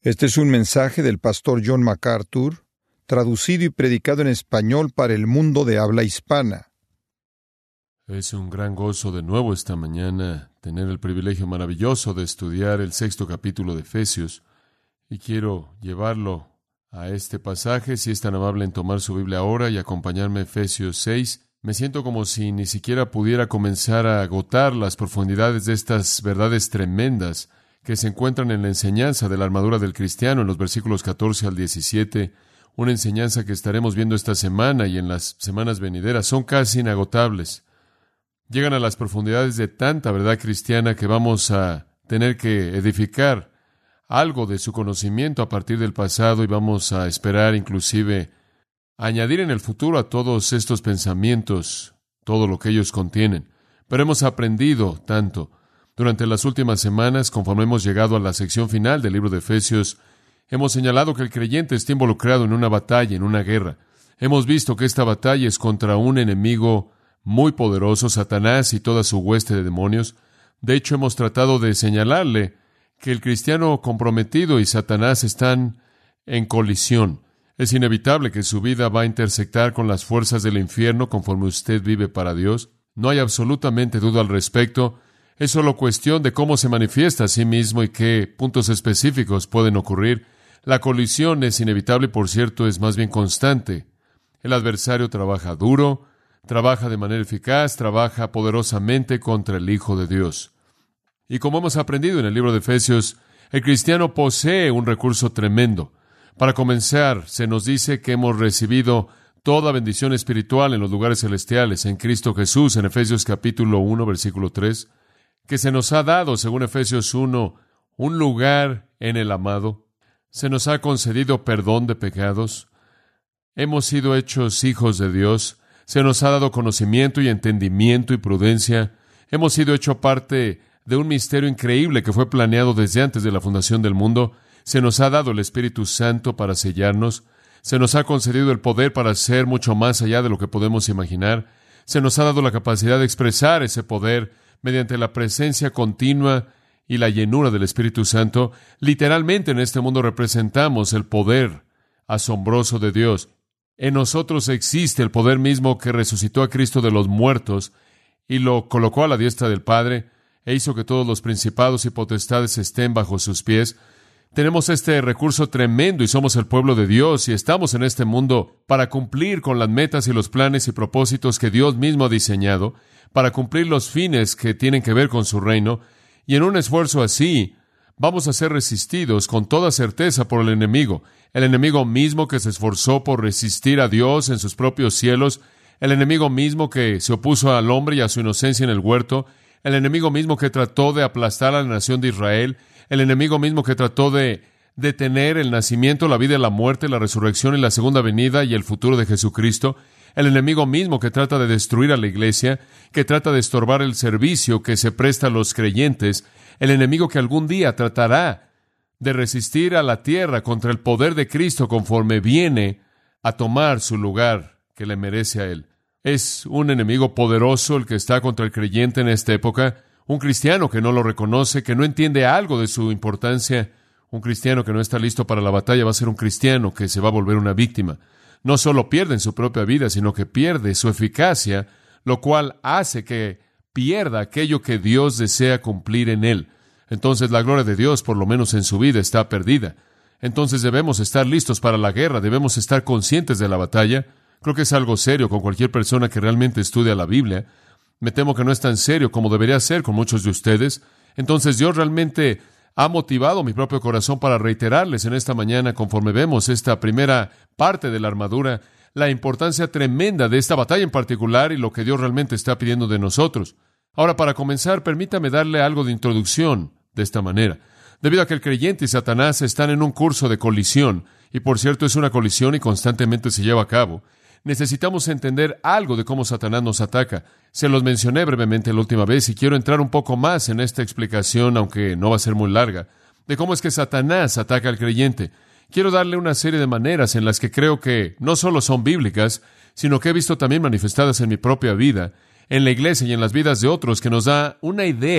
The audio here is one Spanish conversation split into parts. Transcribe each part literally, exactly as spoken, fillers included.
Este es un mensaje del pastor John MacArthur, traducido y predicado en español para el mundo de habla hispana. Es un gran gozo de nuevo esta mañana tener el privilegio maravilloso de estudiar el sexto capítulo de Efesios, y quiero llevarlo a este pasaje. Si es tan amable en tomar su Biblia ahora y acompañarme a Efesios seis, me siento como si ni siquiera pudiera comenzar a agotar las profundidades de estas verdades tremendas que se encuentran en la enseñanza de la armadura del cristiano en los versículos catorce al diecisiete, una enseñanza que estaremos viendo esta semana y en las semanas venideras. Son casi inagotables. Llegan a las profundidades de tanta verdad cristiana que vamos a tener que edificar algo de su conocimiento a partir del pasado, y vamos a esperar inclusive añadir en el futuro a todos estos pensamientos todo lo que ellos contienen. Pero hemos aprendido tanto durante las últimas semanas. Conforme hemos llegado a la sección final del libro de Efesios, hemos señalado que el creyente está involucrado en una batalla, en una guerra. Hemos visto que esta batalla es contra un enemigo muy poderoso, Satanás y toda su hueste de demonios. De hecho, hemos tratado de señalarle que el cristiano comprometido y Satanás están en colisión. Es inevitable que su vida va a intersectar con las fuerzas del infierno conforme usted vive para Dios. No hay absolutamente duda al respecto. Es solo cuestión de cómo se manifiesta a sí mismo y qué puntos específicos pueden ocurrir. La colisión es inevitable y, por cierto, es más bien constante. El adversario trabaja duro, trabaja de manera eficaz, trabaja poderosamente contra el Hijo de Dios. Y como hemos aprendido en el libro de Efesios, el cristiano posee un recurso tremendo. Para comenzar, se nos dice que hemos recibido toda bendición espiritual en los lugares celestiales en Cristo Jesús, en Efesios capítulo uno, versículo tres, que se nos ha dado, según Efesios uno, un lugar en el amado. Se nos ha concedido perdón de pecados. Hemos sido hechos hijos de Dios. Se nos ha dado conocimiento y entendimiento y prudencia. Hemos sido hecho parte de un misterio increíble que fue planeado desde antes de la fundación del mundo. Se nos ha dado el Espíritu Santo para sellarnos. Se nos ha concedido el poder para ser mucho más allá de lo que podemos imaginar. Se nos ha dado la capacidad de expresar ese poder mediante la presencia continua y la llenura del Espíritu Santo. Literalmente en este mundo representamos el poder asombroso de Dios. En nosotros existe el poder mismo que resucitó a Cristo de los muertos y lo colocó a la diestra del Padre e hizo que todos los principados y potestades estén bajo sus pies. Tenemos este recurso tremendo y somos el pueblo de Dios y estamos en este mundo para cumplir con las metas y los planes y propósitos que Dios mismo ha diseñado, para cumplir los fines que tienen que ver con su reino. Y en un esfuerzo así, vamos a ser resistidos con toda certeza por el enemigo, el enemigo mismo que se esforzó por resistir a Dios en sus propios cielos, el enemigo mismo que se opuso al hombre y a su inocencia en el huerto, el enemigo mismo que trató de aplastar a la nación de Israel, el enemigo mismo que trató de detener el nacimiento, la vida y la muerte, la resurrección y la segunda venida y el futuro de Jesucristo, el enemigo mismo que trata de destruir a la iglesia, que trata de estorbar el servicio que se presta a los creyentes, el enemigo que algún día tratará de resistir a la tierra contra el poder de Cristo conforme viene a tomar su lugar que le merece a Él. Es un enemigo poderoso el que está contra el creyente en esta época, un cristiano que no lo reconoce, que no entiende algo de su importancia. Un cristiano que no está listo para la batalla va a ser un cristiano que se va a volver una víctima. No solo pierde en su propia vida, sino que pierde su eficacia, lo cual hace que pierda aquello que Dios desea cumplir en él. Entonces la gloria de Dios, por lo menos en su vida, está perdida. Entonces debemos estar listos para la guerra, debemos estar conscientes de la batalla. Creo que es algo serio con cualquier persona que realmente estudia la Biblia. Me temo que no es tan serio como debería ser con muchos de ustedes. Entonces Dios realmente ha motivado mi propio corazón para reiterarles en esta mañana, conforme vemos esta primera parte de la armadura, la importancia tremenda de esta batalla en particular y lo que Dios realmente está pidiendo de nosotros. Ahora, para comenzar, permítame darle algo de introducción de esta manera. Debido a que el creyente y Satanás están en un curso de colisión, y por cierto es una colisión y constantemente se lleva a cabo, necesitamos entender algo de cómo Satanás nos ataca. Se los mencioné brevemente la última vez y quiero entrar un poco más en esta explicación, aunque no va a ser muy larga, de cómo es que Satanás ataca al creyente. Quiero darle una serie de maneras en las que creo que no solo son bíblicas, sino que he visto también manifestadas en mi propia vida, en la iglesia y en las vidas de otros, que nos da una idea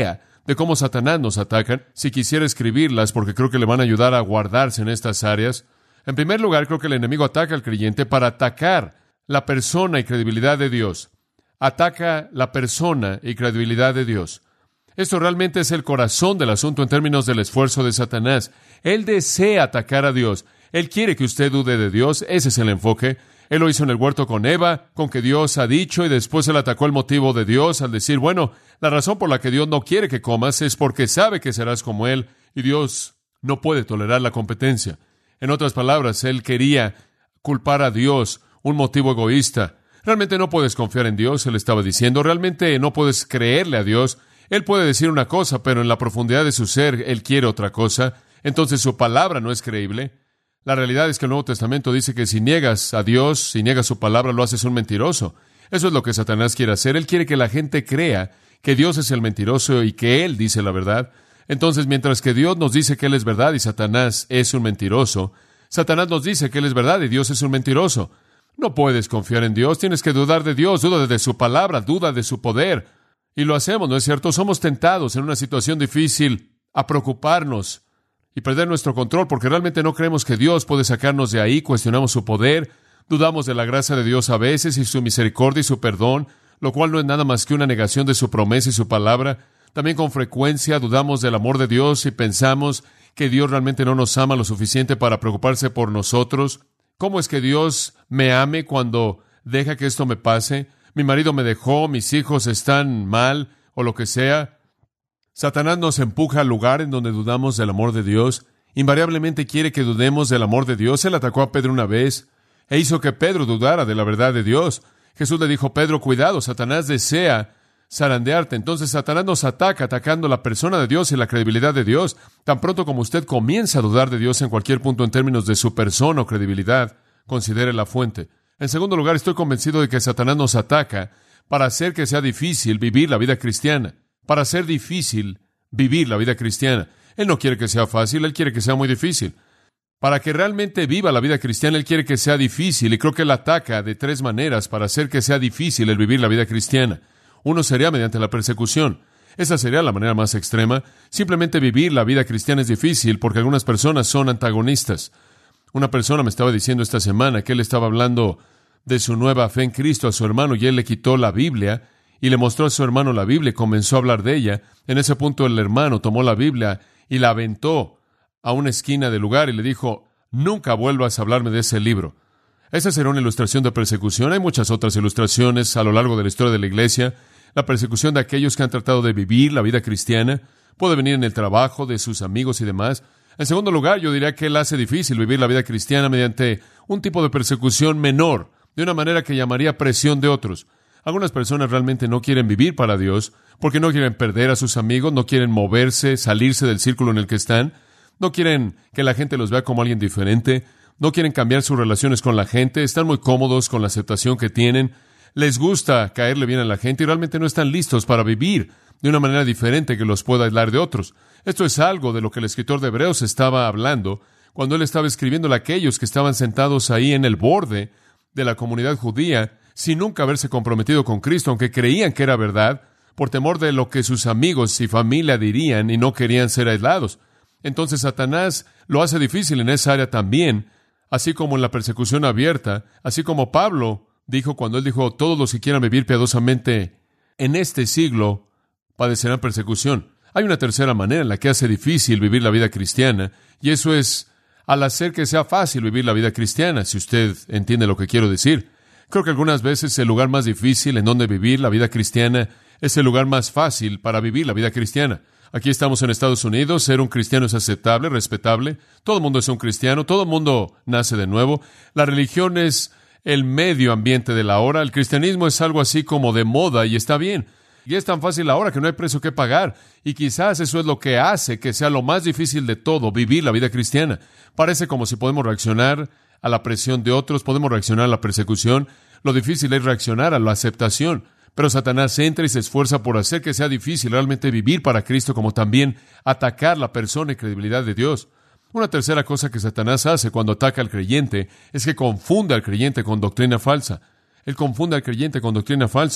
de cómo Satanás nos ataca. Si quisiera escribirlas, porque creo que le van a ayudar a guardarse en estas áreas. En primer lugar, creo que el enemigo ataca al creyente para atacar la persona y credibilidad de Dios. Ataca la persona y credibilidad de Dios. Esto realmente es el corazón del asunto en términos del esfuerzo de Satanás. Él desea atacar a Dios. Él quiere que usted dude de Dios. Ese es el enfoque. Él lo hizo en el huerto con Eva, con que Dios ha dicho, y después él atacó el motivo de Dios al decir, bueno, la razón por la que Dios no quiere que comas es porque sabe que serás como Él, y Dios no puede tolerar la competencia. En otras palabras, él quería culpar a Dios, un motivo egoísta. Realmente no puedes confiar en Dios, él estaba diciendo. Realmente no puedes creerle a Dios. Él puede decir una cosa, pero en la profundidad de su ser, él quiere otra cosa. Entonces su palabra no es creíble. La realidad es que el Nuevo Testamento dice que si niegas a Dios, si niegas su palabra, lo haces un mentiroso. Eso es lo que Satanás quiere hacer. Él quiere que la gente crea que Dios es el mentiroso y que Él dice la verdad. Entonces, mientras que Dios nos dice que Él es verdad y Satanás es un mentiroso, Satanás nos dice que Él es verdad y Dios es un mentiroso. No puedes confiar en Dios, tienes que dudar de Dios, duda de su palabra, duda de su poder. Y lo hacemos, ¿no es cierto? Somos tentados en una situación difícil a preocuparnos y perder nuestro control porque realmente no creemos que Dios puede sacarnos de ahí, cuestionamos su poder, dudamos de la gracia de Dios a veces y su misericordia y su perdón, lo cual no es nada más que una negación de su promesa y su palabra. También con frecuencia dudamos del amor de Dios y pensamos que Dios realmente no nos ama lo suficiente para preocuparse por nosotros. ¿Cómo es que Dios me ame cuando deja que esto me pase? Mi marido me dejó, mis hijos están mal, o lo que sea. Satanás nos empuja al lugar en donde dudamos del amor de Dios. Invariablemente quiere que dudemos del amor de Dios. Él atacó a Pedro una vez e hizo que Pedro dudara de la verdad de Dios. Jesús le dijo, Pedro, cuidado, Satanás desea zarandearte. Entonces Satanás nos ataca atacando la persona de Dios y la credibilidad de Dios. Tan pronto como usted comienza a dudar de Dios en cualquier punto en términos de su persona o credibilidad, considere la fuente. En segundo lugar, estoy convencido de que Satanás nos ataca para hacer que sea difícil vivir la vida cristiana. Para hacer difícil vivir la vida cristiana. Él no quiere que sea fácil, Él quiere que sea muy difícil. Para que realmente viva la vida cristiana, Él quiere que sea difícil, y creo que Él ataca de tres maneras para hacer que sea difícil el vivir la vida cristiana. Uno sería mediante la persecución. Esa sería la manera más extrema. Simplemente vivir la vida cristiana es difícil porque algunas personas son antagonistas. Una persona me estaba diciendo esta semana que él estaba hablando de su nueva fe en Cristo a su hermano y él le quitó la Biblia y le mostró a su hermano la Biblia y comenzó a hablar de ella. En ese punto el hermano tomó la Biblia y la aventó a una esquina del lugar y le dijo, nunca vuelvas a hablarme de ese libro. Esa será una ilustración de persecución. Hay muchas otras ilustraciones a lo largo de la historia de la iglesia. La persecución de aquellos que han tratado de vivir la vida cristiana puede venir en el trabajo de sus amigos y demás. En segundo lugar, yo diría que Él hace difícil vivir la vida cristiana mediante un tipo de persecución menor, de una manera que llamaría presión de otros. Algunas personas realmente no quieren vivir para Dios porque no quieren perder a sus amigos, no quieren moverse, salirse del círculo en el que están, no quieren que la gente los vea como alguien diferente, no quieren cambiar sus relaciones con la gente, están muy cómodos con la aceptación que tienen, les gusta caerle bien a la gente y realmente no están listos para vivir de una manera diferente que los pueda aislar de otros. Esto es algo de lo que el escritor de Hebreos estaba hablando cuando él estaba escribiéndole a aquellos que estaban sentados ahí en el borde de la comunidad judía sin nunca haberse comprometido con Cristo, aunque creían que era verdad, por temor de lo que sus amigos y familia dirían y no querían ser aislados. Entonces Satanás lo hace difícil en esa área también, así como en la persecución abierta, así como Pablo dijo cuando él dijo, todos los que quieran vivir piadosamente en este siglo padecerán persecución. Hay una tercera manera en la que hace difícil vivir la vida cristiana, y eso es al hacer que sea fácil vivir la vida cristiana, si usted entiende lo que quiero decir. Creo que algunas veces el lugar más difícil en donde vivir la vida cristiana es el lugar más fácil para vivir la vida cristiana. Aquí estamos en Estados Unidos, ser un cristiano es aceptable, respetable, todo el mundo es un cristiano, todo el mundo nace de nuevo, la religión es el medio ambiente de la hora, el cristianismo es algo así como de moda y está bien. Y es tan fácil ahora que no hay precio que pagar. Y quizás eso es lo que hace que sea lo más difícil de todo, vivir la vida cristiana. Parece como si podemos reaccionar a la presión de otros, podemos reaccionar a la persecución. Lo difícil es reaccionar a la aceptación. Pero Satanás entra y se esfuerza por hacer que sea difícil realmente vivir para Cristo, como también atacar la persona y credibilidad de Dios. Una tercera cosa que Satanás hace cuando ataca al creyente es que confunde al creyente con doctrina falsa. Él confunde al creyente con doctrina falsa.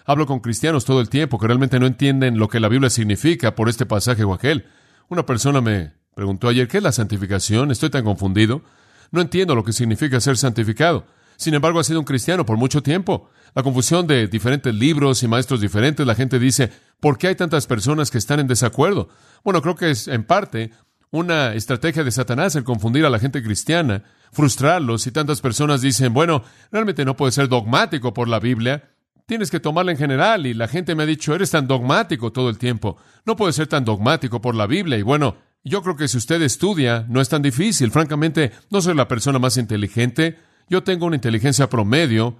Hablo con cristianos todo el tiempo que realmente no entienden lo que la Biblia significa por este pasaje o aquel. Una persona me preguntó ayer, ¿qué es la santificación? Estoy tan confundido. No entiendo lo que significa ser santificado. Sin embargo, ha sido un cristiano por mucho tiempo. La confusión de diferentes libros y maestros diferentes, la gente dice, ¿por qué hay tantas personas que están en desacuerdo? Bueno, creo que es en parte una estrategia de Satanás el confundir a la gente cristiana, frustrarlos, y tantas personas dicen, bueno, realmente no puedes ser dogmático por la Biblia, tienes que tomarla en general, y la gente me ha dicho, eres tan dogmático todo el tiempo, no puedes ser tan dogmático por la Biblia, y bueno, yo creo que si usted estudia, no es tan difícil. Francamente, no soy la persona más inteligente. Yo tengo una inteligencia promedio.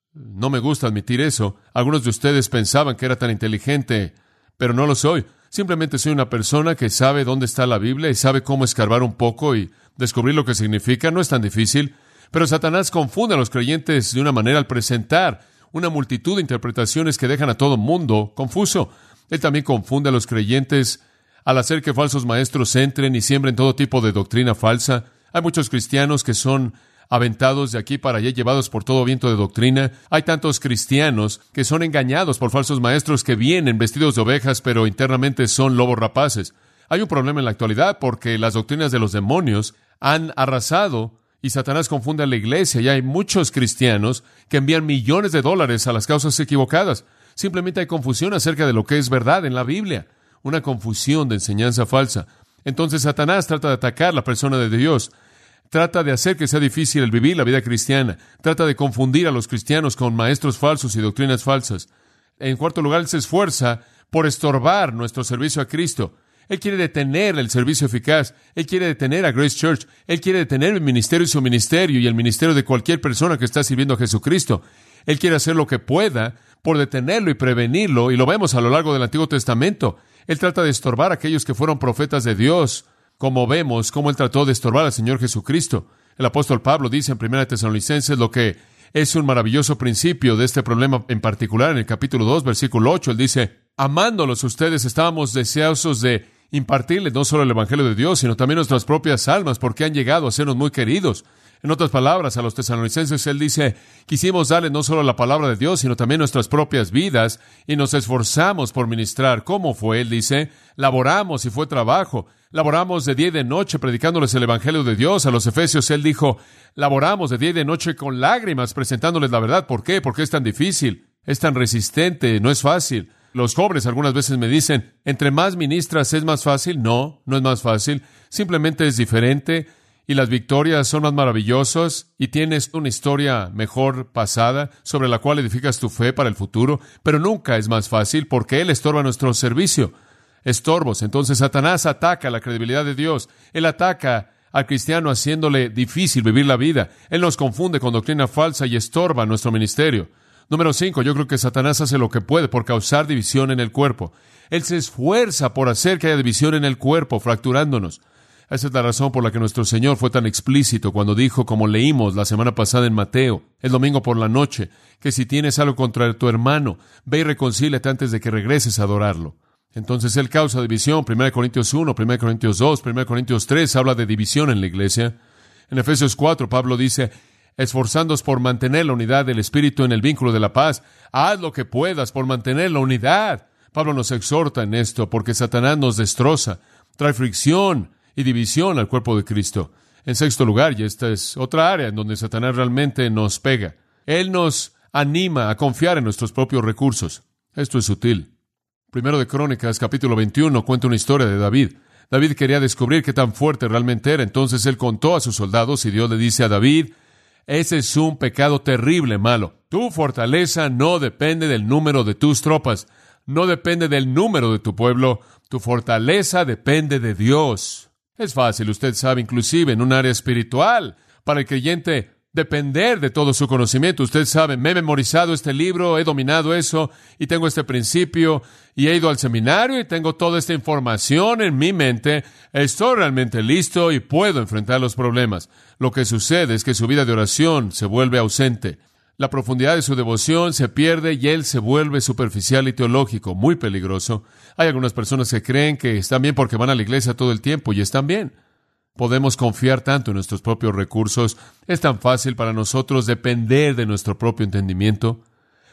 No me gusta admitir eso. Algunos de ustedes pensaban que era tan inteligente, pero no lo soy. Simplemente soy una persona que sabe dónde está la Biblia y sabe cómo escarbar un poco y descubrir lo que significa. No es tan difícil. Pero Satanás confunde a los creyentes de una manera al presentar una multitud de interpretaciones que dejan a todo mundo confuso. Él también confunde a los creyentes al hacer que falsos maestros entren y siembren todo tipo de doctrina falsa. Hay muchos cristianos que son aventados de aquí para allá, llevados por todo viento de doctrina. Hay tantos cristianos que son engañados por falsos maestros que vienen vestidos de ovejas, pero internamente son lobos rapaces. Hay un problema en la actualidad porque las doctrinas de los demonios han arrasado y Satanás confunde a la iglesia, y hay muchos cristianos que envían millones de dólares a las causas equivocadas. Simplemente hay confusión acerca de lo que es verdad en la Biblia. Una confusión de enseñanza falsa. Entonces Satanás trata de atacar la persona de Dios. Trata de hacer que sea difícil el vivir la vida cristiana. Trata de confundir a los cristianos con maestros falsos y doctrinas falsas. En cuarto lugar, él se esfuerza por estorbar nuestro servicio a Cristo. Él quiere detener el servicio eficaz. Él quiere detener a Grace Church. Él quiere detener mi ministerio y su ministerio y el ministerio de cualquier persona que está sirviendo a Jesucristo. Él quiere hacer lo que pueda por detenerlo y prevenirlo, y lo vemos a lo largo del Antiguo Testamento. Él trata de estorbar a aquellos que fueron profetas de Dios, como vemos cómo él trató de estorbar al Señor Jesucristo. El apóstol Pablo dice en primera de Tesalonicenses lo que es un maravilloso principio de este problema en particular. En el capítulo dos, versículo ocho, él dice, amándolos ustedes, estábamos deseosos de impartirles no solo el Evangelio de Dios, sino también nuestras propias almas, porque han llegado a sernos muy queridos. En otras palabras, a los tesalonicenses él dice, quisimos darles no solo la palabra de Dios, sino también nuestras propias vidas, y nos esforzamos por ministrar. ¿Cómo fue? Él dice, laboramos y fue trabajo. Laboramos de día y de noche predicándoles el Evangelio de Dios. A los efesios él dijo, laboramos de día y de noche con lágrimas presentándoles la verdad. ¿Por qué? Porque es tan difícil, es tan resistente, no es fácil. Los jóvenes algunas veces me dicen, ¿entre más ministras es más fácil? No, no es más fácil. Simplemente es diferente. Y las victorias son más maravillosas y tienes una historia mejor pasada sobre la cual edificas tu fe para el futuro, pero nunca es más fácil porque Él estorba nuestro servicio. Estorbos. Entonces Satanás ataca la credibilidad de Dios. Él ataca al cristiano haciéndole difícil vivir la vida. Él nos confunde con doctrina falsa y estorba nuestro ministerio. Número cinco, yo creo que Satanás hace lo que puede por causar división en el cuerpo. Él se esfuerza por hacer que haya división en el cuerpo, fracturándonos. Esa es la razón por la que nuestro Señor fue tan explícito cuando dijo, como leímos la semana pasada en Mateo, el domingo por la noche, que si tienes algo contra tu hermano, ve y reconcíliate antes de que regreses a adorarlo. Entonces Él causa división. primera Corintios uno, primera Corintios dos, primera Corintios tres habla de división en la iglesia. En Efesios cuatro, Pablo dice, esforzándoos por mantener la unidad del Espíritu en el vínculo de la paz. Haz lo que puedas por mantener la unidad. Pablo nos exhorta en esto porque Satanás nos destroza, trae fricción y división al cuerpo de Cristo. En sexto lugar, y esta es otra área en donde Satanás realmente nos pega, Él nos anima a confiar en nuestros propios recursos. Esto es sutil. Primero de Crónicas, capítulo veintiuno, cuenta una historia de David. David quería descubrir qué tan fuerte realmente era. Entonces él contó a sus soldados y Dios le dice a David, ese es un pecado terrible, malo. Tu fortaleza no depende del número de tus tropas, no depende del número de tu pueblo. Tu fortaleza depende de Dios. Es fácil, usted sabe, inclusive en un área espiritual, para el creyente depender de todo su conocimiento. Usted sabe, me he memorizado este libro, he dominado eso, y tengo este principio, y he ido al seminario, y tengo toda esta información en mi mente. Estoy realmente listo y puedo enfrentar los problemas. Lo que sucede es que su vida de oración se vuelve ausente. La profundidad de su devoción se pierde y él se vuelve superficial y teológico, muy peligroso. Hay algunas personas que creen que están bien porque van a la iglesia todo el tiempo y están bien. Podemos confiar tanto en nuestros propios recursos. Es tan fácil para nosotros depender de nuestro propio entendimiento.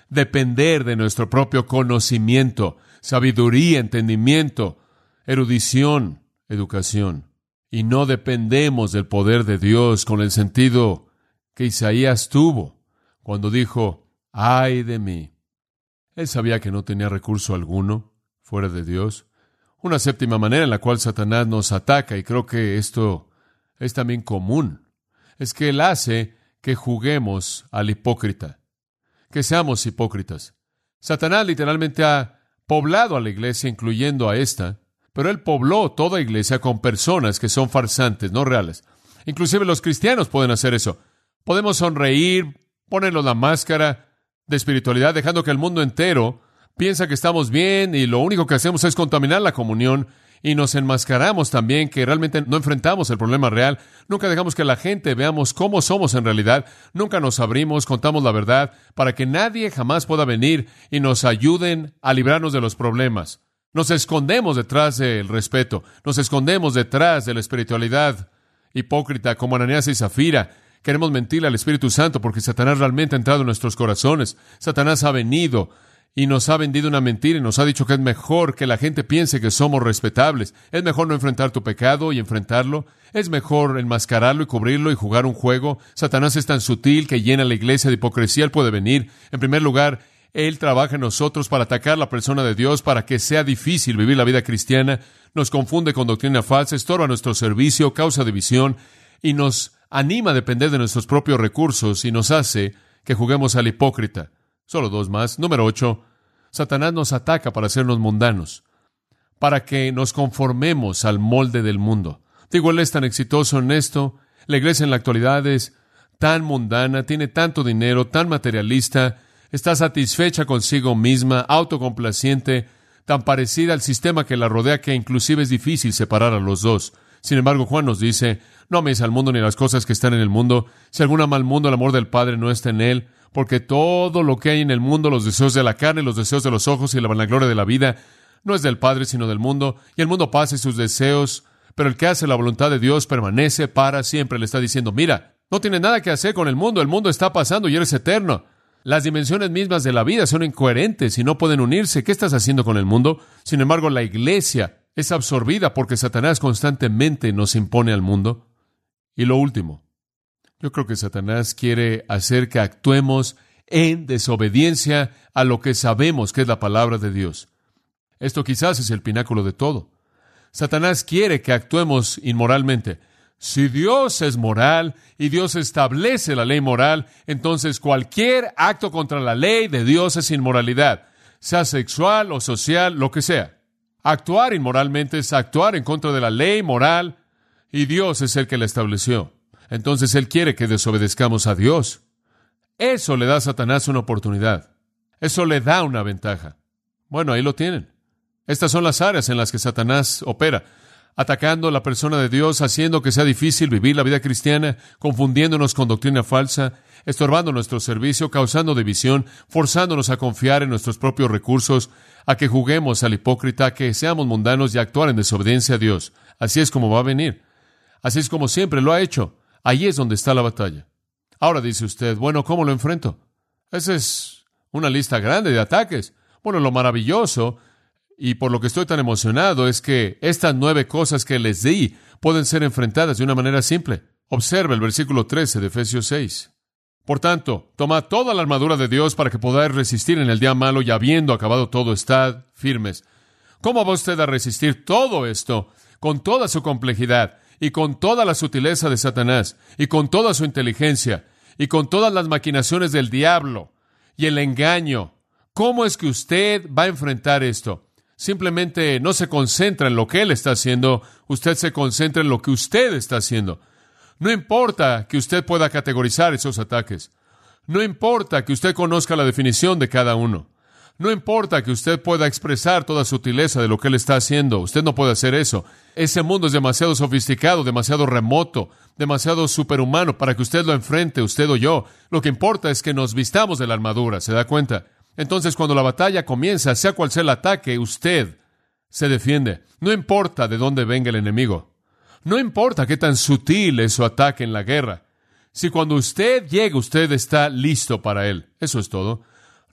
depender de nuestro propio conocimiento, sabiduría, entendimiento, erudición, educación. Y no dependemos del poder de Dios con el sentido que Isaías tuvo cuando dijo, ¡ay de mí! Él sabía que no tenía recurso alguno fuera de Dios. Una séptima manera en la cual Satanás nos ataca, y creo que esto es también común, es que él hace que juguemos al hipócrita, que seamos hipócritas. Satanás literalmente ha poblado a la iglesia, incluyendo a esta, pero él pobló toda iglesia con personas que son farsantes, no reales. Inclusive los cristianos pueden hacer eso. Podemos sonreír, ponernos la máscara de espiritualidad, dejando que el mundo entero piensa que estamos bien y lo único que hacemos es contaminar la comunión y nos enmascaramos también que realmente no enfrentamos el problema real. Nunca dejamos que la gente veamos cómo somos en realidad. Nunca nos abrimos, contamos la verdad para que nadie jamás pueda venir y nos ayuden a librarnos de los problemas. Nos escondemos detrás del respeto, nos escondemos detrás de la espiritualidad hipócrita como Ananías y Zafira. Queremos mentirle al Espíritu Santo porque Satanás realmente ha entrado en nuestros corazones. Satanás ha venido y nos ha vendido una mentira y nos ha dicho que es mejor que la gente piense que somos respetables. Es mejor no enfrentar tu pecado y enfrentarlo. Es mejor enmascararlo y cubrirlo y jugar un juego. Satanás es tan sutil que llena la iglesia de hipocresía. Él puede venir. En primer lugar, Él trabaja en nosotros para atacar la persona de Dios, para que sea difícil vivir la vida cristiana. Nos confunde con doctrina falsa, estorba nuestro servicio, causa división y nos anima a depender de nuestros propios recursos y nos hace que juguemos al hipócrita. Solo dos más. Número ocho. Satanás nos ataca para hacernos mundanos, para que nos conformemos al molde del mundo. Digo, él es tan exitoso en esto. La iglesia en la actualidad es tan mundana, tiene tanto dinero, tan materialista, está satisfecha consigo misma, autocomplaciente, tan parecida al sistema que la rodea que inclusive es difícil separar a los dos. Sin embargo, Juan nos dice, no améis al mundo ni las cosas que están en el mundo. Si alguno ama al mundo, el amor del Padre no está en él, porque todo lo que hay en el mundo, los deseos de la carne, los deseos de los ojos y la vanagloria de la vida, no es del Padre, sino del mundo. Y el mundo pasa y sus deseos, pero el que hace la voluntad de Dios permanece para siempre. Le está diciendo, mira, no tienes nada que hacer con el mundo, el mundo está pasando y eres eterno. Las dimensiones mismas de la vida son incoherentes y no pueden unirse. ¿Qué estás haciendo con el mundo? Sin embargo, la iglesia es absorbida porque Satanás constantemente nos impone al mundo. Y lo último, yo creo que Satanás quiere hacer que actuemos en desobediencia a lo que sabemos que es la palabra de Dios. Esto quizás es el pináculo de todo. Satanás quiere que actuemos inmoralmente. Si Dios es moral y Dios establece la ley moral, entonces cualquier acto contra la ley de Dios es inmoralidad, sea sexual o social, lo que sea. Actuar inmoralmente es actuar en contra de la ley moral y Dios es el que la estableció. Entonces Él quiere que desobedezcamos a Dios. Eso le da a Satanás una oportunidad. Eso le da una ventaja. Bueno, ahí lo tienen. Estas son las áreas en las que Satanás opera. Atacando a la persona de Dios, haciendo que sea difícil vivir la vida cristiana, confundiéndonos con doctrina falsa, estorbando nuestro servicio, causando división, forzándonos a confiar en nuestros propios recursos, a que juguemos al hipócrita, a que seamos mundanos y a actuar en desobediencia a Dios. Así es como va a venir. Así es como siempre lo ha hecho. Ahí es donde está la batalla. Ahora dice usted, bueno, ¿cómo lo enfrento? Esa es una lista grande de ataques. Bueno, lo maravilloso y por lo que estoy tan emocionado es que estas nueve cosas que les di pueden ser enfrentadas de una manera simple. Observe el versículo trece de Efesios seis. Por tanto, tomad toda la armadura de Dios para que podáis resistir en el día malo y habiendo acabado todo, estad firmes. ¿Cómo va usted a resistir todo esto con toda su complejidad y con toda la sutileza de Satanás y con toda su inteligencia y con todas las maquinaciones del diablo y el engaño? ¿Cómo es que usted va a enfrentar esto? Simplemente no se concentra en lo que él está haciendo, usted se concentra en lo que usted está haciendo. No importa que usted pueda categorizar esos ataques. No importa que usted conozca la definición de cada uno. No importa que usted pueda expresar toda sutileza de lo que él está haciendo. Usted no puede hacer eso. Ese mundo es demasiado sofisticado, demasiado remoto, demasiado superhumano para que usted lo enfrente, usted o yo. Lo que importa es que nos vistamos de la armadura, ¿se da cuenta? Entonces, cuando la batalla comienza, sea cual sea el ataque, usted se defiende. No importa de dónde venga el enemigo. No importa qué tan sutil es su ataque en la guerra. Si cuando usted llega, usted está listo para él. Eso es todo.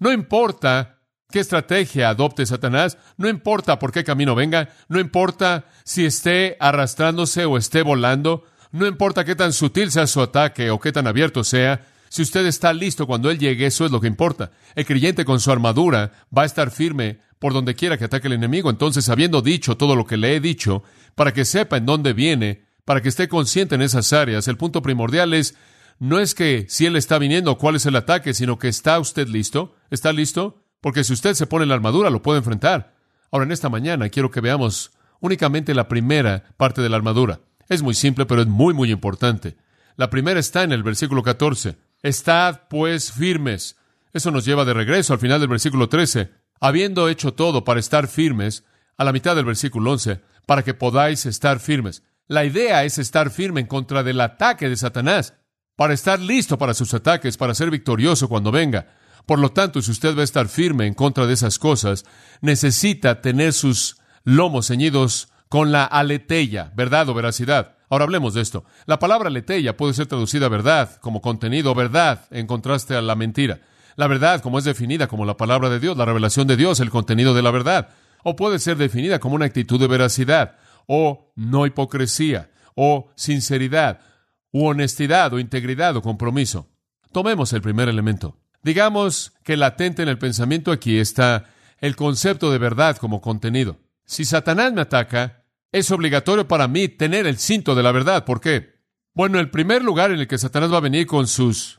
No importa qué estrategia adopte Satanás, no importa por qué camino venga, no importa si esté arrastrándose o esté volando, no importa qué tan sutil sea su ataque o qué tan abierto sea, si usted está listo cuando Él llegue, eso es lo que importa. El creyente con su armadura va a estar firme por donde quiera que ataque el enemigo. Entonces, habiendo dicho todo lo que le he dicho, para que sepa en dónde viene, para que esté consciente en esas áreas, el punto primordial es, no es que si Él está viniendo, cuál es el ataque, sino que ¿está usted listo? ¿Está listo? Porque si usted se pone la armadura, lo puede enfrentar. Ahora, en esta mañana, quiero que veamos únicamente la primera parte de la armadura. Es muy simple, pero es muy, muy importante. La primera está en el versículo catorce. Estad, pues, firmes. Eso nos lleva de regreso al final del versículo trece. Habiendo hecho todo para estar firmes, a la mitad del versículo once, para que podáis estar firmes. La idea es estar firme en contra del ataque de Satanás, para estar listo para sus ataques, para ser victorioso cuando venga. Por lo tanto, si usted va a estar firme en contra de esas cosas, necesita tener sus lomos ceñidos con la aletheia, verdad o veracidad. Ahora hablemos de esto. La palabra aletheia puede ser traducida verdad como contenido, verdad, en contraste a la mentira. La verdad, como es definida como la palabra de Dios, la revelación de Dios, el contenido de la verdad. O puede ser definida como una actitud de veracidad, o no hipocresía, o sinceridad, u honestidad, o integridad, o compromiso. Tomemos el primer elemento. Digamos que latente en el pensamiento aquí está el concepto de verdad como contenido. Si Satanás me ataca, es obligatorio para mí tener el cinto de la verdad. ¿Por qué? Bueno, el primer lugar en el que Satanás va a venir con sus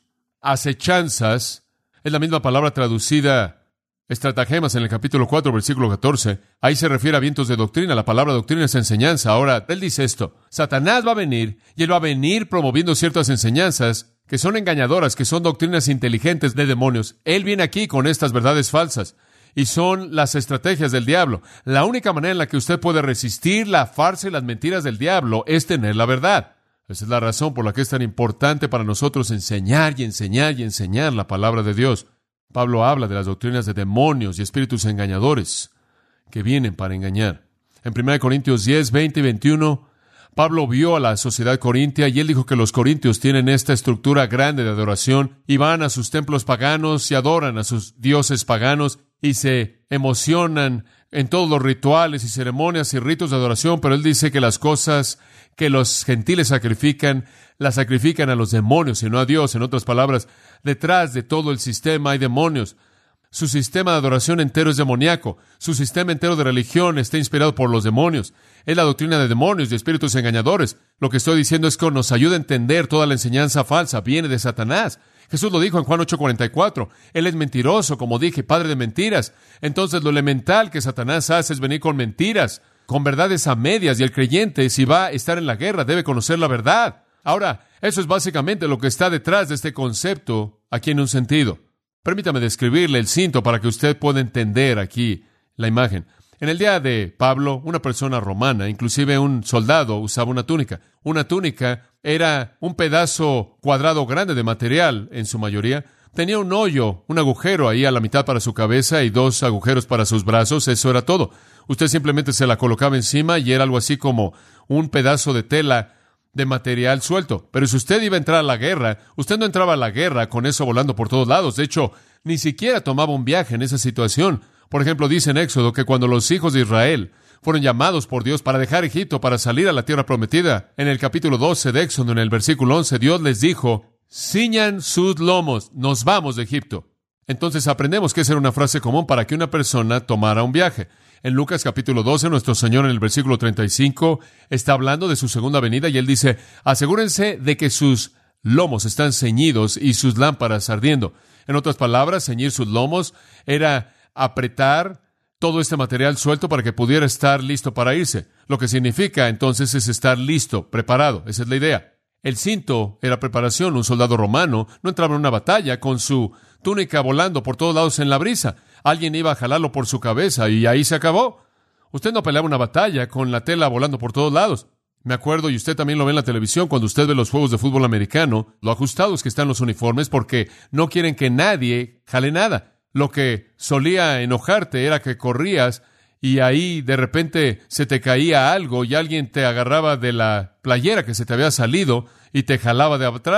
acechanzas es la misma palabra traducida estratagemas en el capítulo cuatro, versículo catorce. Ahí se refiere a vientos de doctrina. La palabra doctrina es enseñanza. Ahora, él dice esto. Satanás va a venir y él va a venir promoviendo ciertas enseñanzas que son engañadoras, que son doctrinas inteligentes de demonios. Él viene aquí con estas verdades falsas. Y son las estrategias del diablo. La única manera en la que usted puede resistir la farsa y las mentiras del diablo es tener la verdad. Esa es la razón por la que es tan importante para nosotros enseñar y enseñar y enseñar la palabra de Dios. Pablo habla de las doctrinas de demonios y espíritus engañadores que vienen para engañar. En primera Corintios diez, veinte y veintiuno, Pablo vio a la sociedad corintia y él dijo que los corintios tienen esta estructura grande de adoración y van a sus templos paganos y adoran a sus dioses paganos y se emocionan en todos los rituales y ceremonias y ritos de adoración, pero él dice que las cosas que los gentiles sacrifican, las sacrifican a los demonios y no a Dios. En otras palabras, detrás de todo el sistema hay demonios. Su sistema de adoración entero es demoníaco. Su sistema entero de religión está inspirado por los demonios. Es la doctrina de demonios y espíritus engañadores. Lo que estoy diciendo es que nos ayuda a entender toda la enseñanza falsa. Viene de Satanás. Jesús lo dijo en Juan ocho cuarenta y cuatro. Él es mentiroso, como dije, padre de mentiras. Entonces, lo elemental que Satanás hace es venir con mentiras, con verdades a medias, y el creyente, si va a estar en la guerra, debe conocer la verdad. Ahora, eso es básicamente lo que está detrás de este concepto, aquí en un sentido. Permítame describirle el cinto para que usted pueda entender aquí la imagen. En el día de Pablo, una persona romana, inclusive un soldado, usaba una túnica. Una túnica era un pedazo cuadrado grande de material, en su mayoría. Tenía un hoyo, un agujero ahí a la mitad para su cabeza y dos agujeros para sus brazos. Eso era todo. Usted simplemente se la colocaba encima y era algo así como un pedazo de tela de material suelto. Pero si usted iba a entrar a la guerra, usted no entraba a la guerra con eso volando por todos lados. De hecho, ni siquiera tomaba un viaje en esa situación. Por ejemplo, dice en Éxodo que cuando los hijos de Israel fueron llamados por Dios para dejar Egipto, para salir a la tierra prometida, en el capítulo doce de Éxodo, en el versículo once, Dios les dijo, ciñan sus lomos, nos vamos de Egipto. Entonces aprendemos que esa era una frase común para que una persona tomara un viaje. En Lucas capítulo doce, nuestro Señor en el versículo treinta y cinco está hablando de su segunda venida y Él dice, asegúrense de que sus lomos están ceñidos y sus lámparas ardiendo. En otras palabras, ceñir sus lomos era apretar todo este material suelto para que pudiera estar listo para irse. Lo que significa entonces es estar listo, preparado. Esa es la idea. El cinto era preparación. Un soldado romano no entraba en una batalla con su túnica volando por todos lados en la brisa. Alguien iba a jalarlo por su cabeza y ahí se acabó. Usted no peleaba una batalla con la tela volando por todos lados. Me acuerdo, y usted también lo ve en la televisión, cuando usted ve los juegos de fútbol americano, lo ajustados que están los uniformes porque no quieren que nadie jale nada. Lo que solía enojarte era que corrías y ahí de repente se te caía algo y alguien te agarraba de la playera que se te había salido y te jalaba de atrás.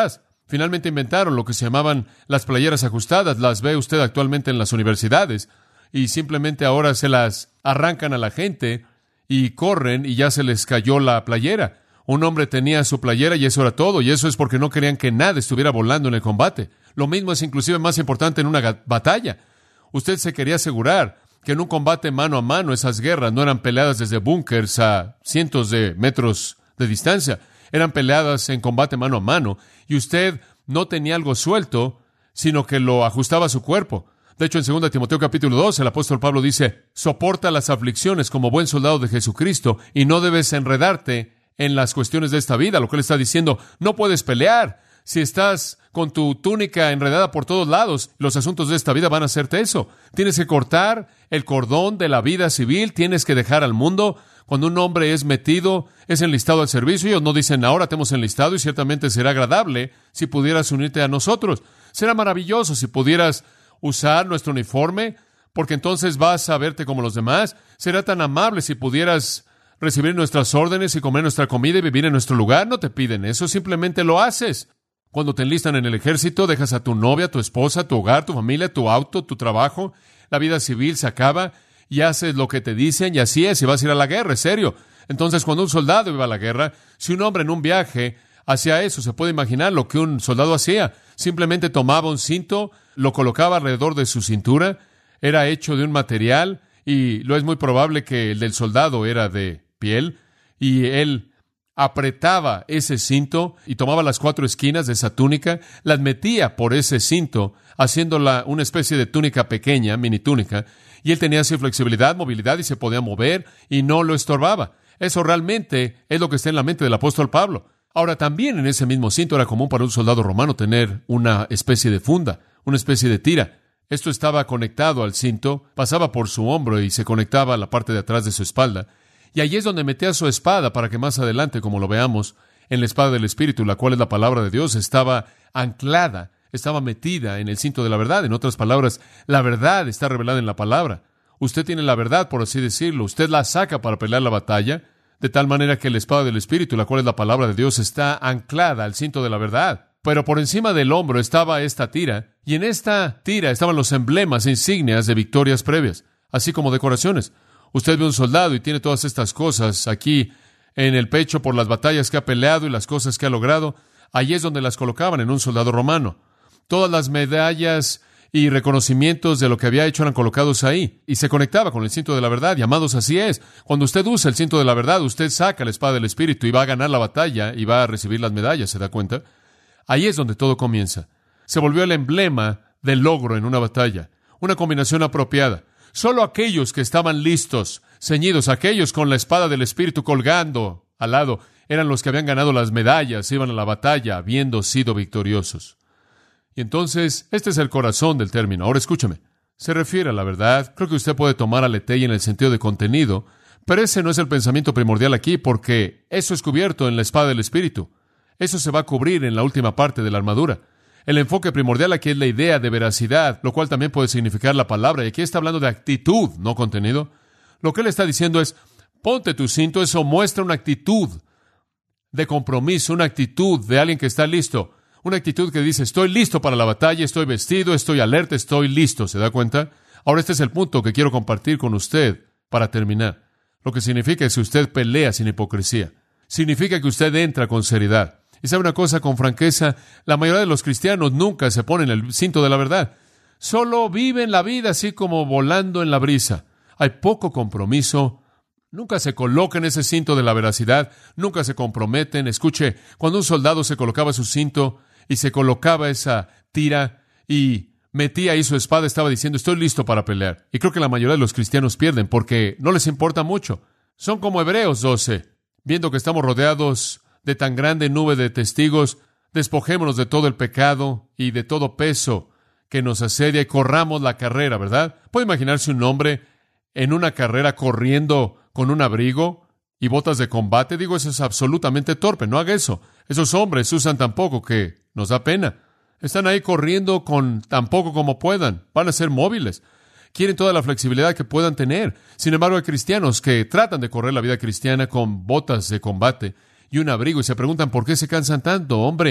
Finalmente inventaron lo que se llamaban las playeras ajustadas. Las ve usted actualmente en las universidades y simplemente ahora se las arrancan a la gente y corren y ya se les cayó la playera. Un hombre tenía su playera y eso era todo, y eso es porque no querían que nada estuviera volando en el combate. Lo mismo es inclusive más importante en una ga- batalla. Usted se quería asegurar que en un combate mano a mano esas guerras no eran peleadas desde búnkers a cientos de metros de distancia, eran peleadas en combate mano a mano, y usted no tenía algo suelto, sino que lo ajustaba a su cuerpo. De hecho, en segunda Timoteo capítulo dos, el apóstol Pablo dice, soporta las aflicciones como buen soldado de Jesucristo, y no debes enredarte en las cuestiones de esta vida. Lo que él está diciendo, no puedes pelear si estás con tu túnica enredada por todos lados. Los asuntos de esta vida van a hacerte eso. Tienes que cortar el cordón de la vida civil, tienes que dejar al mundo. Cuando un hombre es metido, es enlistado al servicio, ellos no dicen, ahora te hemos enlistado, y ciertamente será agradable si pudieras unirte a nosotros. Será maravilloso si pudieras usar nuestro uniforme, porque entonces vas a verte como los demás. Será tan amable si pudieras recibir nuestras órdenes y comer nuestra comida y vivir en nuestro lugar. No te piden eso, simplemente lo haces. Cuando te enlistan en el ejército, dejas a tu novia, tu esposa, tu hogar, tu familia, tu auto, tu trabajo. La vida civil se acaba y haces lo que te dicen, y así es, y vas a ir a la guerra, es serio. Entonces, cuando un soldado iba a la guerra, si un hombre en un viaje hacía eso, se puede imaginar lo que un soldado hacía. Simplemente tomaba un cinto, lo colocaba alrededor de su cintura, era hecho de un material, y lo es muy probable que el del soldado era de piel, y él apretaba ese cinto y tomaba las cuatro esquinas de esa túnica, las metía por ese cinto, haciéndola una especie de túnica pequeña, mini túnica, y él tenía así flexibilidad, movilidad, y se podía mover, y no lo estorbaba. Eso realmente es lo que está en la mente del apóstol Pablo. Ahora, también en ese mismo cinto era común para un soldado romano tener una especie de funda, una especie de tira. Esto estaba conectado al cinto, pasaba por su hombro y se conectaba a la parte de atrás de su espalda. Y allí es donde metía su espada para que más adelante, como lo veamos, en la espada del Espíritu, la cual es la palabra de Dios, estaba anclada, estaba metida en el cinto de la verdad. En otras palabras, la verdad está revelada en la palabra. Usted tiene la verdad, por así decirlo. Usted la saca para pelear la batalla, de tal manera que la espada del Espíritu, la cual es la palabra de Dios, está anclada al cinto de la verdad. Pero por encima del hombro estaba esta tira, y en esta tira estaban los emblemas e insignias de victorias previas, así como decoraciones. Usted ve un soldado y tiene todas estas cosas aquí en el pecho por las batallas que ha peleado y las cosas que ha logrado. Allí es donde las colocaban en un soldado romano. Todas las medallas y reconocimientos de lo que había hecho eran colocados ahí, y se conectaba con el cinto de la verdad. Y amados, así es. Cuando usted usa el cinto de la verdad, usted saca la espada del Espíritu y va a ganar la batalla y va a recibir las medallas, ¿se da cuenta? Ahí es donde todo comienza. Se volvió el emblema del logro en una batalla, una combinación apropiada. Solo aquellos que estaban listos, ceñidos, aquellos con la espada del Espíritu colgando al lado, eran los que habían ganado las medallas, iban a la batalla habiendo sido victoriosos. Y entonces, este es el corazón del término. Ahora escúchame, se refiere a la verdad. Creo que usted puede tomar aletheia en el sentido de contenido, pero ese no es el pensamiento primordial aquí, porque eso es cubierto en la espada del Espíritu. Eso se va a cubrir en la última parte de la armadura. El enfoque primordial aquí es la idea de veracidad, lo cual también puede significar la palabra. Y aquí está hablando de actitud, no contenido. Lo que él está diciendo es, ponte tu cinto. Eso muestra una actitud de compromiso, una actitud de alguien que está listo. Una actitud que dice, estoy listo para la batalla, estoy vestido, estoy alerta, estoy listo. ¿Se da cuenta? Ahora este es el punto que quiero compartir con usted para terminar. Lo que significa es que usted pelea sin hipocresía. Significa que usted entra con seriedad. Y sabe una cosa, con franqueza, la mayoría de los cristianos nunca se ponen el cinto de la verdad. Solo viven la vida así como volando en la brisa. Hay poco compromiso. Nunca se colocan ese cinto de la veracidad. Nunca se comprometen. Escuche, cuando un soldado se colocaba su cinto y se colocaba esa tira y metía ahí su espada, estaba diciendo, estoy listo para pelear. Y creo que la mayoría de los cristianos pierden porque no les importa mucho. Son como Hebreos doce, viendo que estamos rodeados de tan grande nube de testigos, despojémonos de todo el pecado y de todo peso que nos asedia y corramos la carrera, ¿verdad? ¿Puede imaginarse un hombre en una carrera corriendo con un abrigo y botas de combate? Digo, eso es absolutamente torpe, no haga eso. Esos hombres usan tan poco que nos da pena. Están ahí corriendo con tan poco como puedan, van a ser móviles. Quieren toda la flexibilidad que puedan tener. Sin embargo, hay cristianos que tratan de correr la vida cristiana con botas de combate y un abrigo, y se preguntan por qué se cansan tanto. Hombre,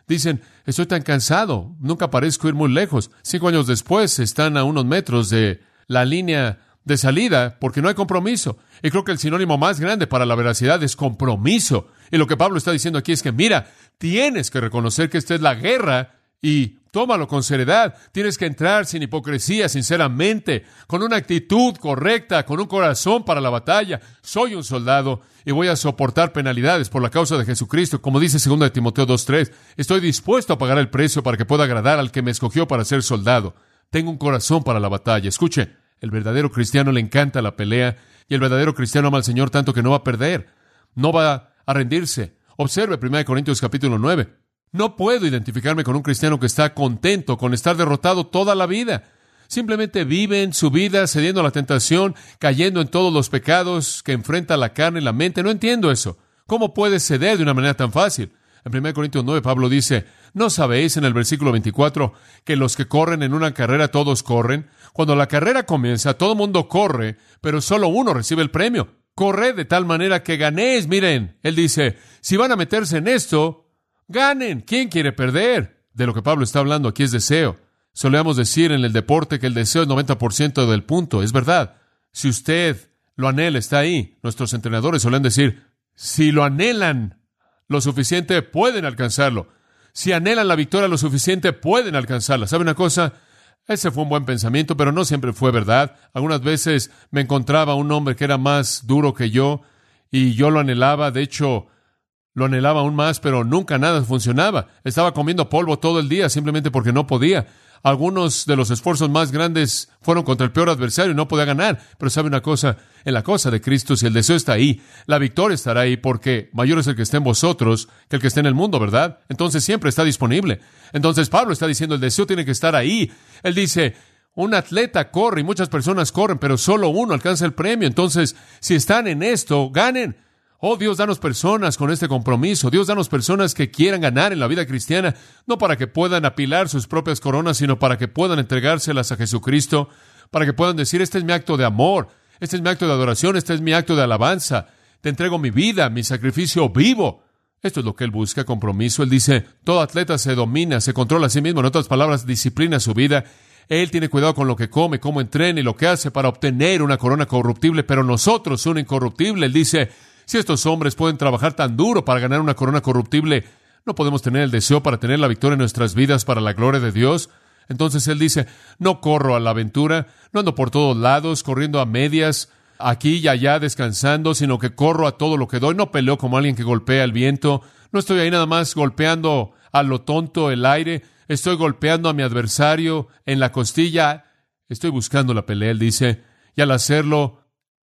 Dicen, estoy tan cansado, nunca parezco ir muy lejos. Cinco años después están a unos metros de la línea de salida porque no hay compromiso. Y creo que el sinónimo más grande para la veracidad es compromiso. Y lo que Pablo está diciendo aquí es que, mira, tienes que reconocer que esta es la guerra y tómalo con seriedad. Tienes que entrar sin hipocresía, sinceramente, con una actitud correcta, con un corazón para la batalla. Soy un soldado y voy a soportar penalidades por la causa de Jesucristo. Como dice segunda de Timoteo dos tres, estoy dispuesto a pagar el precio para que pueda agradar al que me escogió para ser soldado. Tengo un corazón para la batalla. Escuche, el verdadero cristiano le encanta la pelea y el verdadero cristiano ama al Señor tanto que no va a perder. No va a rendirse. Observe primera de Corintios capítulo nueve. No puedo identificarme con un cristiano que está contento con estar derrotado toda la vida. Simplemente viven su vida cediendo a la tentación, cayendo en todos los pecados que enfrenta la carne y la mente. No entiendo eso. ¿Cómo puede ceder de una manera tan fácil? En primera de Corintios nueve, Pablo dice, ¿no sabéis en el versículo veinticuatro que los que corren en una carrera todos corren? Cuando la carrera comienza, todo mundo corre, pero solo uno recibe el premio. Corred de tal manera que ganéis. Miren, él dice, si van a meterse en esto, ganen. ¿Quién quiere perder? De lo que Pablo está hablando aquí es deseo. Solemos decir en el deporte que el deseo es noventa por ciento del punto. Es verdad. Si usted lo anhela, está ahí. Nuestros entrenadores suelen decir, si lo anhelan lo suficiente, pueden alcanzarlo. Si anhelan la victoria lo suficiente, pueden alcanzarla. ¿Sabe una cosa? Ese fue un buen pensamiento, pero no siempre fue verdad. Algunas veces me encontraba un hombre que era más duro que yo y yo lo anhelaba. De hecho, lo anhelaba aún más, pero nunca nada funcionaba. Estaba comiendo polvo todo el día simplemente porque no podía. Algunos de los esfuerzos más grandes fueron contra el peor adversario y no podía ganar. Pero ¿sabe una cosa? En la cosa de Cristo, si el deseo está ahí, la victoria estará ahí, porque mayor es el que está en vosotros que el que está en el mundo, ¿verdad? Entonces siempre está disponible. Entonces Pablo está diciendo, el deseo tiene que estar ahí. Él dice, un atleta corre y muchas personas corren, pero solo uno alcanza el premio. Entonces, si están en esto, ganen. Oh, Dios, danos personas con este compromiso. Dios, danos personas que quieran ganar en la vida cristiana, no para que puedan apilar sus propias coronas, sino para que puedan entregárselas a Jesucristo, para que puedan decir, este es mi acto de amor, este es mi acto de adoración, este es mi acto de alabanza. Te entrego mi vida, mi sacrificio vivo. Esto es lo que él busca, compromiso. Él dice, todo atleta se domina, se controla a sí mismo. En otras palabras, disciplina su vida. Él tiene cuidado con lo que come, cómo entrena y lo que hace para obtener una corona corruptible, pero nosotros una incorruptible. Él dice, si estos hombres pueden trabajar tan duro para ganar una corona corruptible, ¿no podemos tener el deseo para tener la victoria en nuestras vidas para la gloria de Dios? Entonces él dice, no corro a la aventura, no ando por todos lados, corriendo a medias, aquí y allá descansando, sino que corro a todo lo que doy. No peleo como alguien que golpea el viento, no estoy ahí nada más golpeando a lo tonto el aire, estoy golpeando a mi adversario en la costilla, estoy buscando la pelea, él dice, y al hacerlo,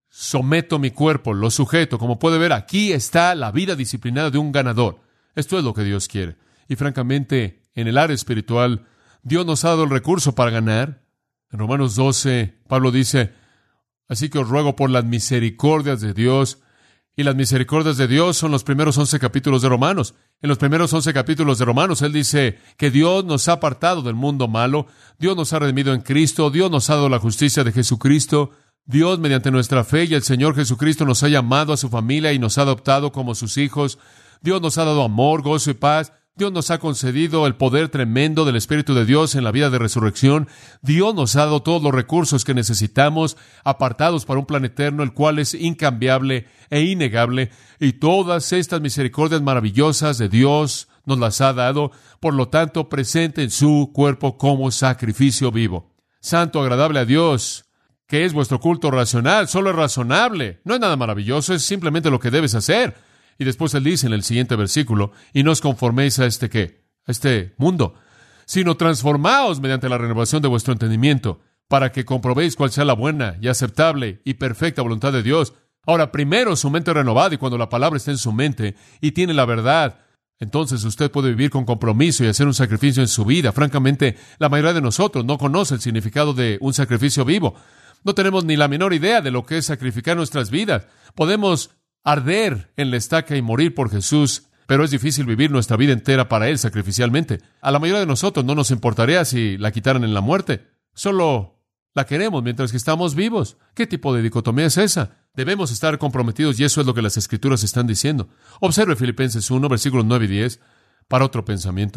someto mi cuerpo, lo sujeto. Como puede ver, aquí está la vida disciplinada de un ganador. Esto es lo que Dios quiere. Y francamente, en el área espiritual, Dios nos ha dado el recurso para ganar. En Romanos doce, Pablo dice, así que os ruego por las misericordias de Dios. Y las misericordias de Dios son los primeros once capítulos de Romanos. En los primeros once capítulos de Romanos, él dice que Dios nos ha apartado del mundo malo, Dios nos ha redimido en Cristo, Dios nos ha dado la justicia de Jesucristo. Dios, mediante nuestra fe y el Señor Jesucristo, nos ha llamado a su familia y nos ha adoptado como sus hijos. Dios nos ha dado amor, gozo y paz. Dios nos ha concedido el poder tremendo del Espíritu de Dios en la vida de resurrección. Dios nos ha dado todos los recursos que necesitamos, apartados para un plan eterno, el cual es incambiable e innegable. Y todas estas misericordias maravillosas de Dios nos las ha dado. Por lo tanto, presenten su cuerpo como sacrificio vivo, santo, agradable a Dios. ¿Qué es vuestro culto racional? Solo es razonable. No es nada maravilloso, es simplemente lo que debes hacer. Y después él dice en el siguiente versículo, y no os conforméis a este ¿qué? A este mundo, sino transformaos mediante la renovación de vuestro entendimiento, para que comprobéis cuál sea la buena y aceptable y perfecta voluntad de Dios. Ahora, primero su mente renovada, y cuando la palabra está en su mente y tiene la verdad, entonces usted puede vivir con compromiso y hacer un sacrificio en su vida. Francamente, la mayoría de nosotros no conoce el significado de un sacrificio vivo. No tenemos ni la menor idea de lo que es sacrificar nuestras vidas. Podemos arder en la estaca y morir por Jesús, pero es difícil vivir nuestra vida entera para Él sacrificialmente. A la mayoría de nosotros no nos importaría si la quitaran en la muerte. Solo la queremos mientras que estamos vivos. ¿Qué tipo de dicotomía es esa? Debemos estar comprometidos y eso es lo que las Escrituras están diciendo. Observe Filipenses uno, versículos nueve y diez, para otro pensamiento.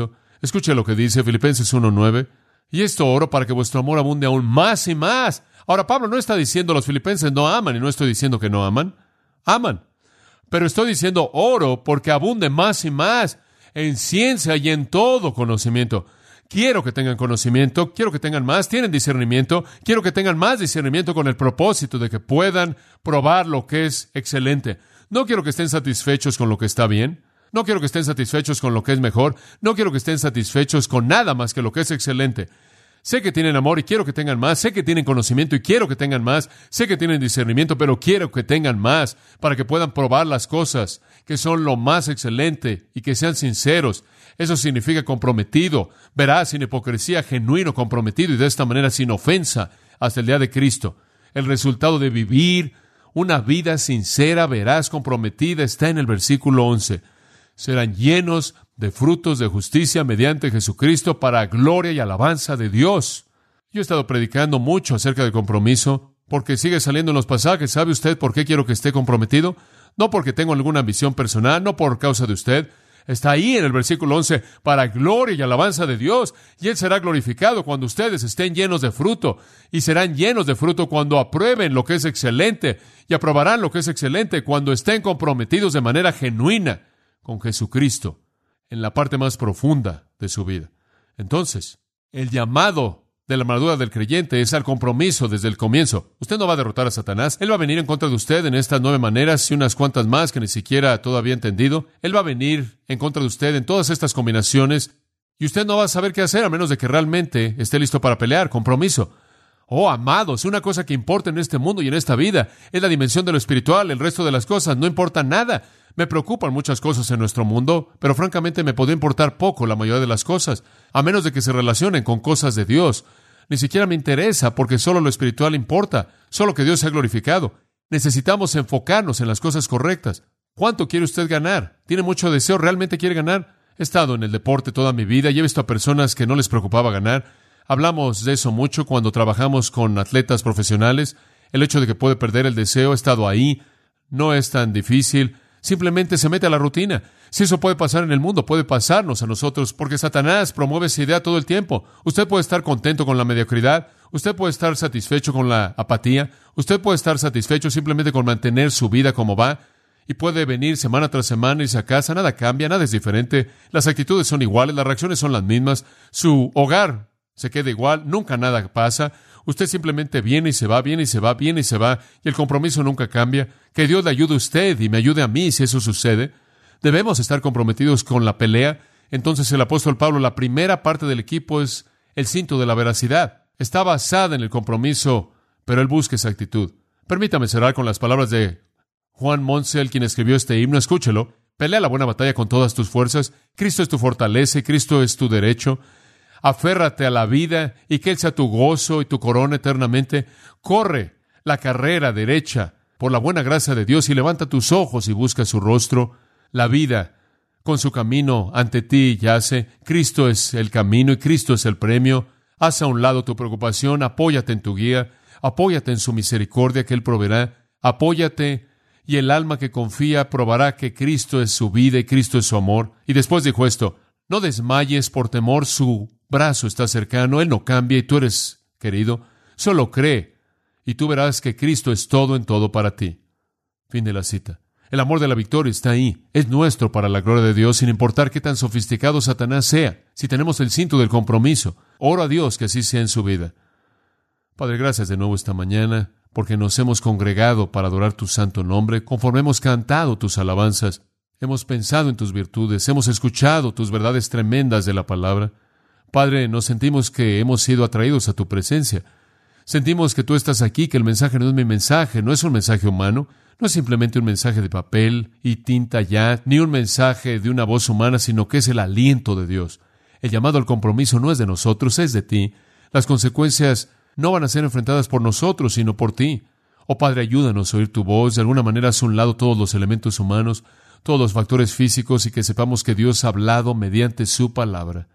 Escuche lo que dice Filipenses uno nueve. Y esto oro para que vuestro amor abunde aún más y más. Ahora, Pablo no está diciendo los filipenses no aman, y no estoy diciendo que no aman. Aman. Pero estoy diciendo oro porque abunde más y más en ciencia y en todo conocimiento. Quiero que tengan conocimiento, quiero que tengan más, tienen discernimiento, quiero que tengan más discernimiento con el propósito de que puedan probar lo que es excelente. No quiero que estén satisfechos con lo que está bien, no quiero que estén satisfechos con lo que es mejor, no quiero que estén satisfechos con nada más que lo que es excelente. Sé que tienen amor y quiero que tengan más, sé que tienen conocimiento y quiero que tengan más, sé que tienen discernimiento, pero quiero que tengan más para que puedan probar las cosas que son lo más excelente y que sean sinceros. Eso significa comprometido, veraz, sin hipocresía, genuino, comprometido y de esta manera sin ofensa hasta el día de Cristo. El resultado de vivir una vida sincera, veraz, comprometida está en el versículo once. Serán llenos de frutos de justicia mediante Jesucristo para gloria y alabanza de Dios. Yo he estado predicando mucho acerca del compromiso porque sigue saliendo en los pasajes. ¿Sabe usted por qué quiero que esté comprometido? No porque tengo alguna ambición personal, no por causa de usted. Está ahí en el versículo once, para gloria y alabanza de Dios. Y Él será glorificado cuando ustedes estén llenos de fruto. Y serán llenos de fruto cuando aprueben lo que es excelente. Y aprobarán lo que es excelente cuando estén comprometidos de manera genuina con Jesucristo en la parte más profunda de su vida. Entonces, el llamado de la armadura del creyente es al compromiso desde el comienzo. Usted no va a derrotar a Satanás. Él va a venir en contra de usted en estas nueve maneras y unas cuantas más que ni siquiera todavía ha entendido. Él va a venir en contra de usted en todas estas combinaciones y usted no va a saber qué hacer a menos de que realmente esté listo para pelear. Compromiso. Oh, amados, una cosa que importa en este mundo y en esta vida es la dimensión de lo espiritual. El resto de las cosas no importa nada. Me preocupan muchas cosas en nuestro mundo, pero francamente me podría importar poco la mayoría de las cosas, a menos de que se relacionen con cosas de Dios. Ni siquiera me interesa porque solo lo espiritual importa, solo que Dios sea glorificado. Necesitamos enfocarnos en las cosas correctas. ¿Cuánto quiere usted ganar? ¿Tiene mucho deseo? ¿Realmente quiere ganar? He estado en el deporte toda mi vida y he visto a personas que no les preocupaba ganar. Hablamos de eso mucho cuando trabajamos con atletas profesionales. El hecho de que puede perder el deseo, he estado ahí, no es tan difícil. Simplemente se mete a la rutina. Si eso puede pasar en el mundo, puede pasarnos a nosotros, porque Satanás promueve esa idea todo el tiempo. Usted puede estar contento con la mediocridad, usted puede estar satisfecho con la apatía, usted puede estar satisfecho simplemente con mantener su vida como va, y puede venir semana tras semana, irse a casa, nada cambia, nada es diferente, las actitudes son iguales, las reacciones son las mismas, su hogar se queda igual, nunca nada pasa. Usted simplemente viene y se va, viene y se va, viene y se va, y el compromiso nunca cambia. Que Dios le ayude a usted y me ayude a mí si eso sucede. Debemos estar comprometidos con la pelea. Entonces el apóstol Pablo, la primera parte del equipo es el cinto de la veracidad. Está basada en el compromiso, pero él busca esa actitud. Permítame cerrar con las palabras de Juan Monsell, quien escribió este himno. Escúchelo. Pelea la buena batalla con todas tus fuerzas. Cristo es tu fortaleza y Cristo es tu derecho. Aférrate a la vida y que Él sea tu gozo y tu corona eternamente. Corre la carrera derecha por la buena gracia de Dios y levanta tus ojos y busca su rostro. La vida con su camino ante ti yace. Cristo es el camino y Cristo es el premio. Haz a un lado tu preocupación, apóyate en tu guía, apóyate en su misericordia que Él proveerá. Apóyate y el alma que confía probará que Cristo es su vida y Cristo es su amor. Y después dijo esto: no desmayes por temor, su brazo está cercano, Él no cambia y tú eres querido. Solo cree y tú verás que Cristo es todo en todo para ti. Fin de la cita. El amor de la victoria está ahí. Es nuestro para la gloria de Dios, sin importar qué tan sofisticado Satanás sea. Si tenemos el cinto del compromiso, oro a Dios que así sea en su vida. Padre, gracias de nuevo esta mañana, porque nos hemos congregado para adorar tu santo nombre, conforme hemos cantado tus alabanzas. Hemos pensado en tus virtudes, hemos escuchado tus verdades tremendas de la palabra. Padre, nos sentimos que hemos sido atraídos a tu presencia. Sentimos que tú estás aquí, que el mensaje no es mi mensaje, no es un mensaje humano, no es simplemente un mensaje de papel y tinta ya, ni un mensaje de una voz humana, sino que es el aliento de Dios. El llamado al compromiso no es de nosotros, es de ti. Las consecuencias no van a ser enfrentadas por nosotros, sino por ti. Oh Padre, ayúdanos a oír tu voz, de alguna manera haz a un lado todos los elementos humanos, todos los factores físicos y que sepamos que Dios ha hablado mediante su palabra,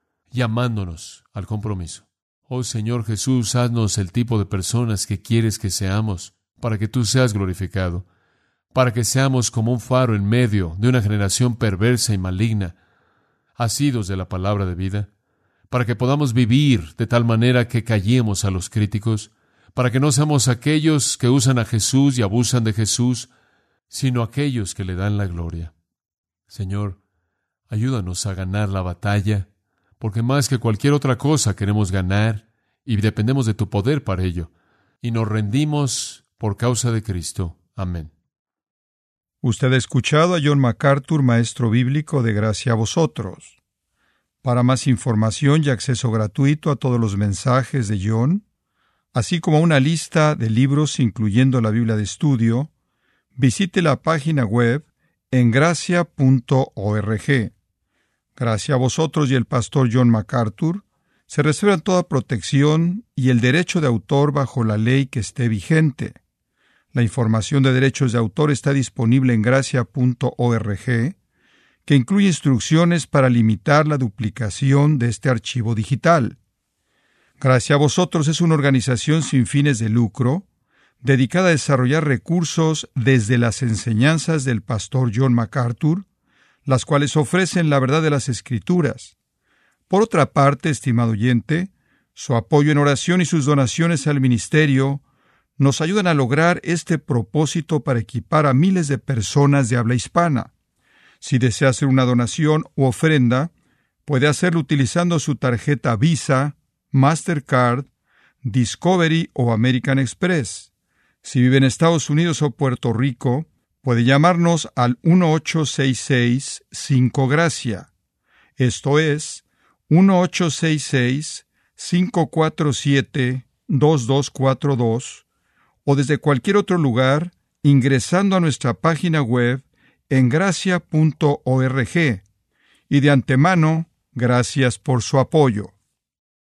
llamándonos al compromiso. Oh Señor Jesús, haznos el tipo de personas que quieres que seamos, para que tú seas glorificado, para que seamos como un faro en medio de una generación perversa y maligna. asidos de la palabra de vida, para que podamos vivir de tal manera que callemos a los críticos, para que no seamos aquellos que usan a Jesús y abusan de Jesús, sino aquellos que le dan la gloria. Señor, ayúdanos a ganar la batalla, porque más que cualquier otra cosa queremos ganar y dependemos de tu poder para ello, y nos rendimos por causa de Cristo. Amén. Usted ha escuchado a John MacArthur, maestro bíblico de Gracia a Vosotros. Para más información y acceso gratuito a todos los mensajes de John, así como una lista de libros incluyendo la Biblia de estudio, visite la página web en gracia punto org. Gracia a Vosotros y el pastor John MacArthur se reservan toda protección y el derecho de autor bajo la ley que esté vigente. La información de derechos de autor está disponible en gracia punto org, que incluye instrucciones para limitar la duplicación de este archivo digital. Gracia a Vosotros es una organización sin fines de lucro, dedicada a desarrollar recursos desde las enseñanzas del pastor John MacArthur, las cuales ofrecen la verdad de las Escrituras. Por otra parte, estimado oyente, su apoyo en oración y sus donaciones al ministerio nos ayudan a lograr este propósito para equipar a miles de personas de habla hispana. Si desea hacer una donación u ofrenda, puede hacerlo utilizando su tarjeta Visa, Mastercard, Discovery o American Express. Si vive en Estados Unidos o Puerto Rico, puede llamarnos al uno ocho seis seis cinco Gracia. Esto es uno ocho seis seis cinco cuatro siete dos dos cuatro dos, o desde cualquier otro lugar ingresando a nuestra página web en gracia punto org. Y de antemano, gracias por su apoyo.